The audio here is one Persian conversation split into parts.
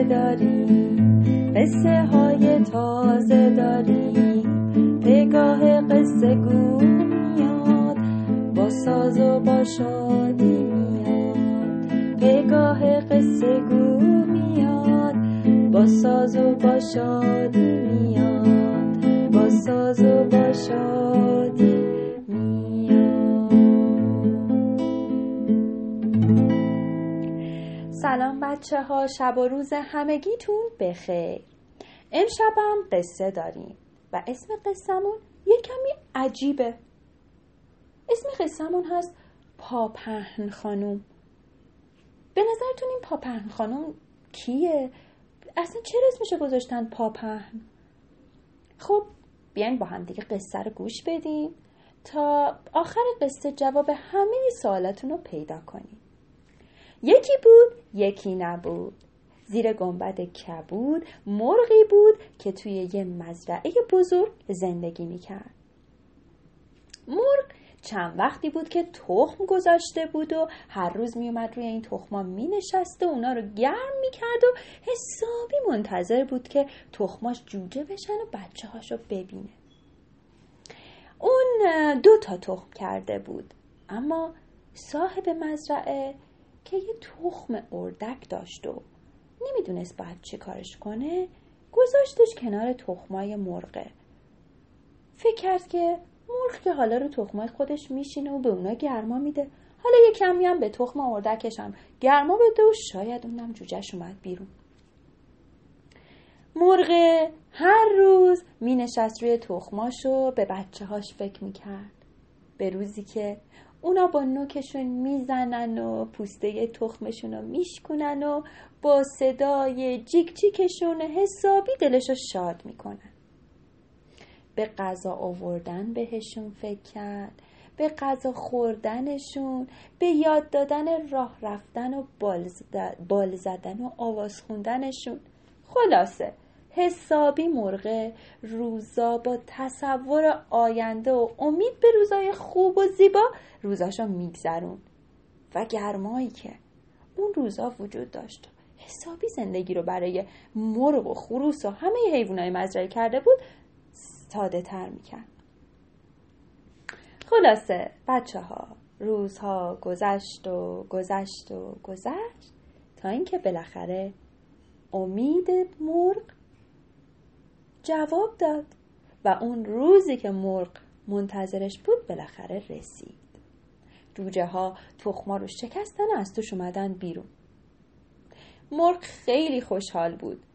تازه داریم، قصه های تازه داریم. پگاه قصه گو میاد، با ساز و با شادی میاد. پگاه قصه گو میاد، با ساز و با شادی میاد. با ساز و با شادی میاد. سلام بچه ها، شب و روز همگیتون بخیر. امشبم قصه داریم و اسم قصه‌مون یه کمی عجیبه. اسم قصه‌مون هست پاپهن خانوم. به نظرتون این پاپهن خانوم کیه؟ اصلا چرا اسمشو گذاشتن پاپهن؟ خب بیاین با هم دیگه قصه رو گوش بدیم تا آخر قصه جواب همه سوالاتون رو پیدا کنیم. یکی بود یکی نبود. زیر گنبد کبود مرغی بود که توی یه مزرعه بزرگ زندگی میکرد. مرغ چند وقتی بود که تخم گذاشته بود و هر روز میومد روی این تخما مینشست و اونا رو گرم میکرد و حسابی منتظر بود که تخماش جوجه بشن و بچه هاشو ببینه. اون 2 تخم کرده بود، اما صاحب مزرعه که یه تخم اردک داشت و نمیدونست باید چی کارش کنه، گذاشتش کنار تخمای مرغه. فکر کرد که مرغ که حالا رو تخمای خودش میشینه و به اونا گرما میده، حالا یه کمی هم به تخم اردکش هم گرما بده و شاید اونم جوجهش اومد بیرون. مرغ هر روز مینشست روی تخماش و به بچه هاش فکر میکرد، به روزی که اونا با نوکشون میزنن و پوسته تخمشون رو میشکنن و با صدای جیک جیکشون حسابی دلشو شاد میکنن. به غذا آوردن بهشون فکر کرد، به غذا خوردنشون، به یاد دادن راه رفتن و بال زدن و آواز خوندنشون. خلاصه حسابی مرغ روزا با تصور آینده و امید به روزای خوب و زیبا روزاشو میگذرون و گرمایی که اون روزا وجود داشت حسابی زندگی رو برای مرغ و خروس و همه حیوانای مزرعه کرده بود ساده تر میکرد. خلاصه بچه ها، روزها گذشت و گذشت و گذشت تا اینکه بالاخره امید مرغ جواب داد و اون روزی که مرغ منتظرش بود بالاخره رسید. جوجه ها تخما رو شکستن و از توش اومدن بیرون. مرغ خیلی خوشحال بود،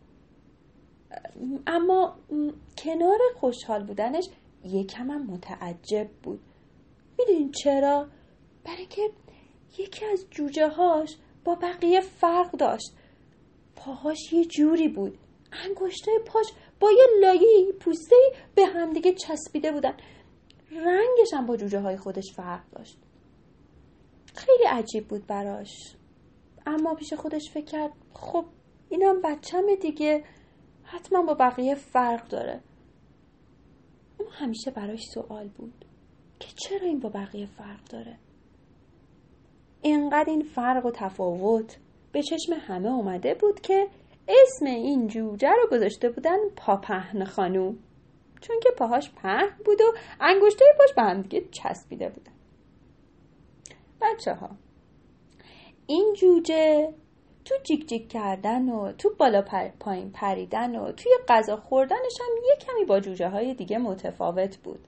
اما کنار خوشحال بودنش یکم هم متعجب بود. میدونین چرا؟ برای که یکی از جوجه هاش با بقیه فرق داشت. پاهاش یه جوری بود، انگشتای پاش با یه لایه پوسته به هم دیگه چسبیده بودن. رنگش هم با جوجه های خودش فرق داشت. خیلی عجیب بود براش، اما پیش خودش فکر کرد خب اینم بچه‌مه دیگه، حتما با بقیه فرق داره. اما همیشه براش سوال بود که چرا این با بقیه فرق داره. اینقدر این فرق و تفاوت به چشم همه اومده بود که اسم این جوجه رو گذاشته بودن پاپهن خانوم، چون که پاهاش پهن بود و انگشتای پاش به هم دیگه چسبیده بودن. بچه ها، این جوجه تو جیک جیک کردن و تو بالا پایین پریدن و توی غذا خوردنش هم یه کمی با جوجه های دیگه متفاوت بود.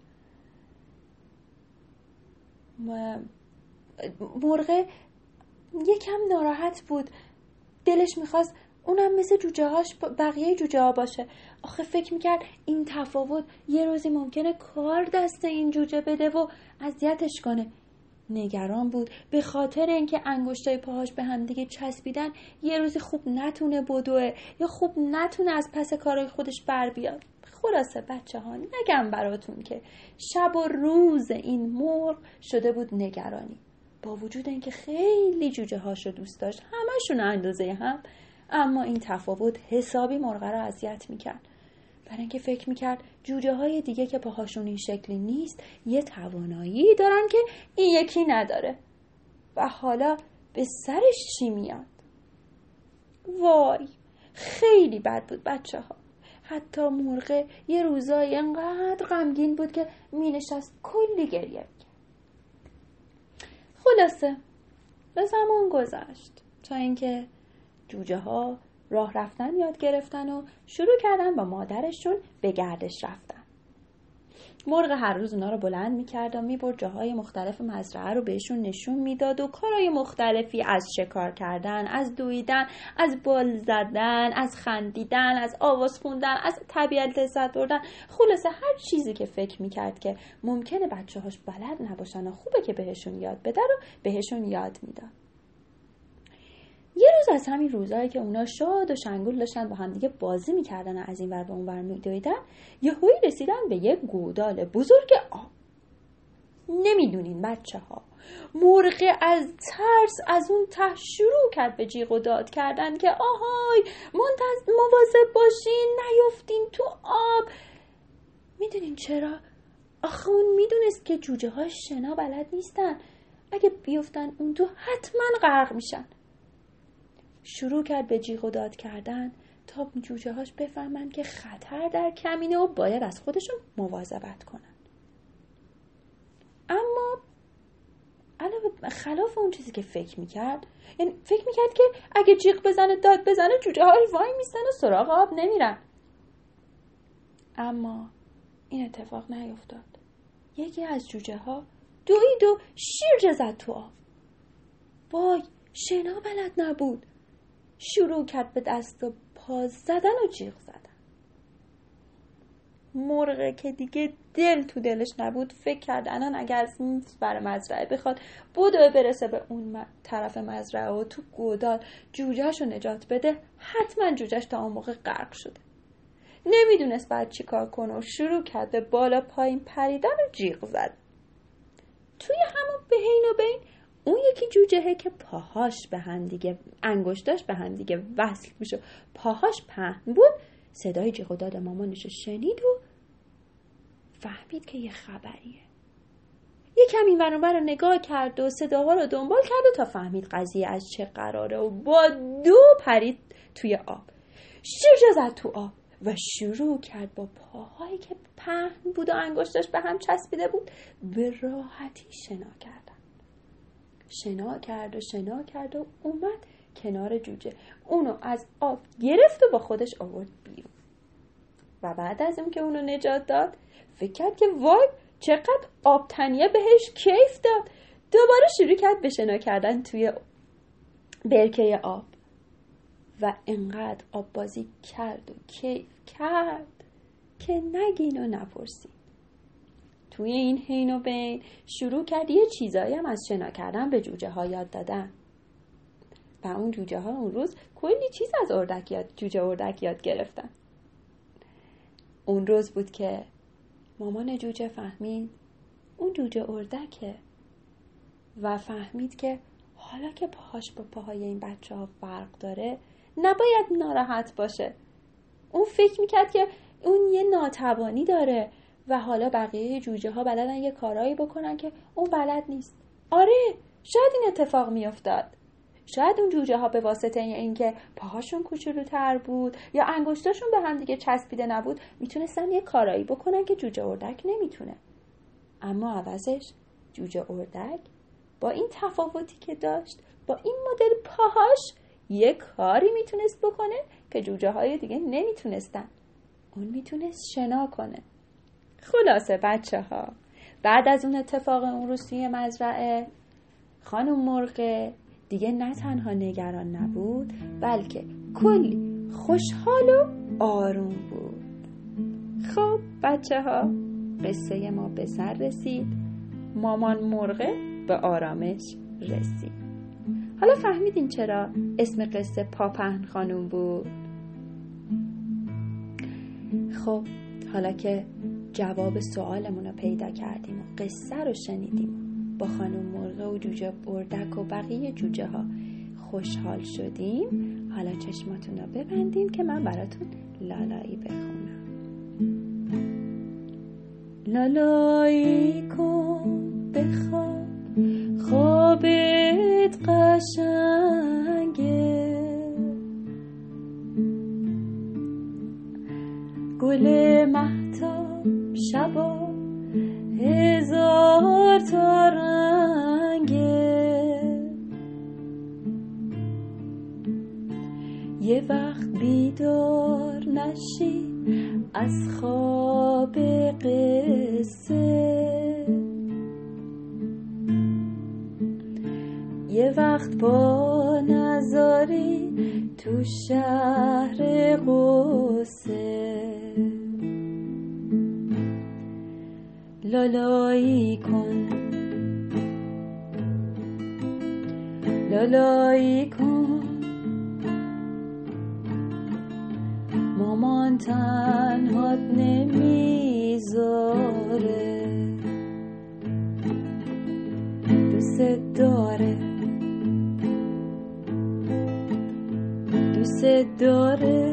مرغ یکم ناراحت بود، دلش میخواست اونم مثل جوجه هاش بقیه جوجه ها باشه. آخه فکر میکرد این تفاوت یه روزی ممکنه کار دست این جوجه بده و اذیتش کنه. نگران بود به خاطر اینکه انگشتای پاهاش به هم دیگه چسبیدن یه روزی خوب نتونه بدوه یا خوب نتونه از پس کارهای خودش بر بیاد. خلاصه بچه ها، نگم براتون که شب و روز این مرغ شده بود نگرانی. با وجود اینکه خیلی جوجه هاشو دوست داشت، همشون اندازه هم، اما این تفاوت حسابی مرغ رو اذیت میکرد. برای اینکه فکر میکرد جوجه های دیگه که پاهاشون این شکلی نیست یه توانایی دارن که این یکی نداره و حالا به سرش چی میاد. وای، خیلی بد بود بچه ها. حتی مرغ یه روزای انقدر غمگین بود که می نشست کلی گریه کرد. خلاصه به زمان گذشت تا اینکه جوجه ها راه رفتن یاد گرفتن و شروع کردن با مادرشون به گردش رفتن. مرغ هر روز اونا رو بلند میکرد و میبرد جاهای مختلف مزرعه رو بهشون نشون میداد و کارهای مختلفی از شکار کردن، از دویدن، از بال زدن، از خندیدن، از آواز خوندن، از طبیعت لذت بردن، خلاصه هر چیزی که فکر میکرد که ممکنه بچه هاش بلد نباشن و خوبه که بهشون یاد بده رو بهشون یاد میداد. یه روز از همین روزایی که اونا شاد و شنگول داشتن با هم دیگه بازی میکردن و از این ور به اون ور میدویدن، یهویی رسیدن به یه گودال بزرگ آب. نمیدونین بچه ها، مرغ از ترس از اون ته شروع کرد به جیغ و داد کردن که آهای مواظب باشین نیفتین تو آب. میدونین چرا؟ آخه اون میدونست که جوجه ها شنا بلد نیستن، اگه بیفتن اون تو حتما غرق میشن. شروع کرد به جیغ و داد کردن تا جوجه هاش بفهمن که خطر در کمینه و باید از خودشون مواظبت کنن. اما علاوه خلاف اون چیزی که فکر میکرد، یعنی فکر میکرد که اگه جیغ بزنه داد بزنه جوجه های وای میستن و سراغ آب نمیرن. اما این اتفاق نیفتاد. یکی از جوجه ها دوید و شیرجه زد تو آب. وای، شنا بلد نبود. شروع کرد به دست و پا زدن و جیغ زدن. مرغ که دیگه دل تو دلش نبود فکر کرد الان اگر از این بر مزرعه بخواد بدو برسه به اون طرف مزرعه و تو گودال جوجهش رو نجات بده، حتما جوجهش تا اون موقع غرق شده. نمیدونست بعد چی کار کنه و شروع کرد به بالا پایین پریدن و جیغ زد. توی همون بین و بین اون یکی جوجهه که پاهاش به هم دیگه انگشتاش به هم دیگه وصل میشه، پاهاش پهن بود، صدای جیغ و داد مامانش شنید و فهمید که یه خبریه. یه کمی ور اون ور رو نگاه کرد و صداها رو دنبال کرد و تا فهمید قضیه از چه قراره و با دو پرید توی آب. شیرجه زد تو آب و شروع کرد با پاهایی که پهن بود و انگشتاش به هم چسبیده بود به راحتی شنا کردن. شنا کرد و اومد کنار جوجه، اونو از آب گرفت و با خودش آورد بیرون. و بعد از اون که اونو نجات داد فکر کرد که وای چقدر آب تنیه بهش کیف داد. دوباره شروع کرد به شنا کردن توی برکه آب و انقدر آب بازی کرد و کیف کرد که نگین و نپرسید. توی این حین و بین شروع کرد یه چیزایی هم از شنا کردن به جوجه ها یاد دادن و اون جوجه ها اون روز کلی چیز از جوجه اردک یاد گرفتن. اون روز بود که مامان جوجه فهمید اون جوجه اردکه و فهمید که حالا که پاهاش با پاهای این بچه ها فرق داره نباید ناراحت باشه. اون فکر میکرد که اون یه ناتوانی داره و حالا بقیه جوجه ها بلدن یه کارایی بکنن که اون بلد نیست. آره، شاید این اتفاق میافتاد. شاید اون جوجه ها به واسطه این که پاهاشون کوچولوتر بود یا انگشتاشون به هم دیگه چسبیده نبود میتونستن یه کارایی بکنن که جوجه اردک نمیتونه. اما عوضش جوجه اردک با این تفاوتی که داشت با این مدل پاهاش یه کاری میتونست بکنه که جوجه های دیگه نمیتونستن. اون میتونست شنا کنه. خلاصه بچه ها، بعد از اون اتفاق اون روز توی مزرعه خانم مرغ دیگه نه تنها نگران نبود بلکه کلی خوشحال و آروم بود. خب بچه ها، قصه ما به سر رسید. مامان مرغ به آرامش رسید. حالا فهمیدین چرا اسم قصه پاپهن خانوم بود؟ خب حالا که جواب سوالمون رو پیدا کردیم و قصه رو شنیدیم، با خانم مرغ و جوجه اردک و بقیه جوجه ها خوشحال شدیم، حالا چشماتون رو ببندین که من براتون لالایی بخونم. لالایی کن بخواب، خوابت قشنگه، گل مهتاب شبا هزار تا رنگه، یه وقت بیدار نشی از خواب قصه، یه وقت با نذاری تو شهر قصه، لالایی کن لالایی کن، مامان تنهات نمیذاره، دوست داره دوست داره،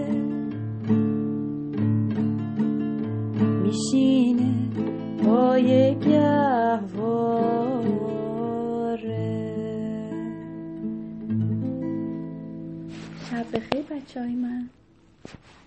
میشینه پای گهواره. شب بخیر بچه های من.